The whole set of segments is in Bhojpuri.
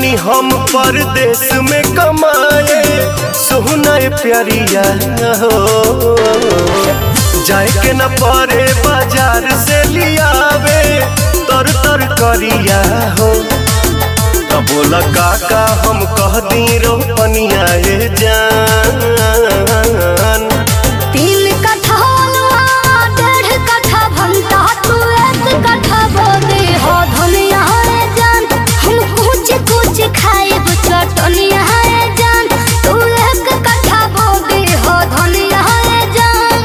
जातानी हम परदेश में कमाए, सोहना प्यारिया हो जाए के न परे बाजार से लियावे तर तर करिया हो। तब बोला काका हम कह दी रोपनिया जान। 3 कट्ठा 1.5 कट्ठा भंटा तू 1 कट्ठा बोदे हो धनिया जान। हम कुछ कुछ खाए चटनिया जान, तू 1 कट्ठा बोदे हो धनिया जान।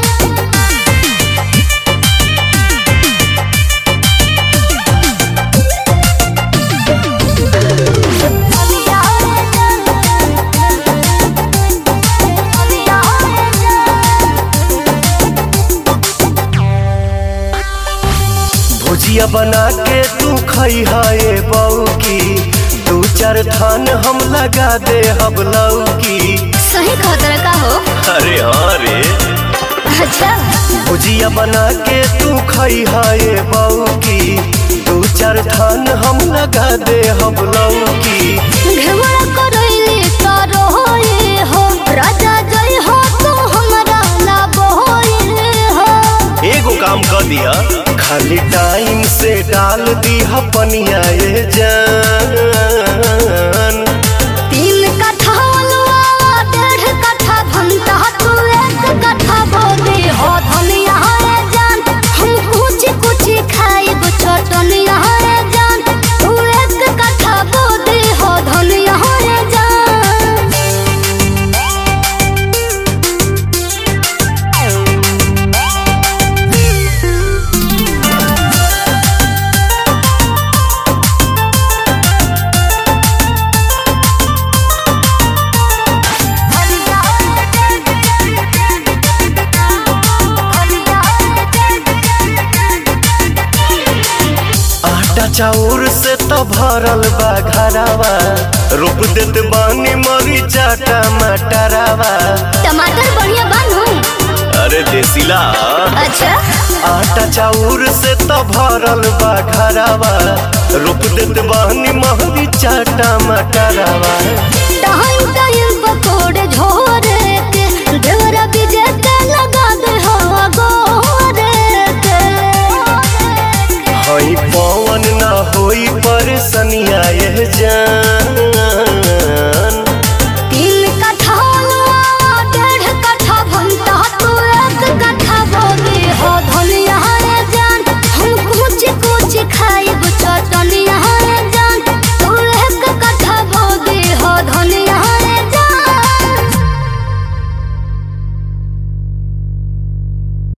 भुजिया बना के तू खइहा ए बऊ की, 2-4 थान हम लगा दे हम लौकी। सही खतरा का हो? अरे हाँ रे। अच्छा भुजिया बना के तू खइहा ए बऊ की, 2-4 थान हम लगा दे हम लौकी। घेवड़ा करैले तारो होए हो, राजा जय हो तू हमरा ना बोए हो। एगो काम कर दिया, खाली टाइम से डाल दी पनिया जान। 3 कट्ठा 1.5 कट्ठा भंटा तू 1 कट्ठा बोदे हो धनिया जान। हम कुछ कुछ खाए चटनिया जान, तू 1 कट्ठा बोदे हो धनिया जान। आटा चाउर से तो भरल बा घरावा, रोप देत बानी मरीचा टमाटरावा। टमाटर बढ़िया बानू। अरे देसीला। अच्छा आटा चाउर से तो भरल बा घरावा, रोप देत बानी मरीचा टमाटरावा। टाइम टाइम पकोड़े झोरे के देवरा बीजे के लगा दे हो गोरे के। हई पाँव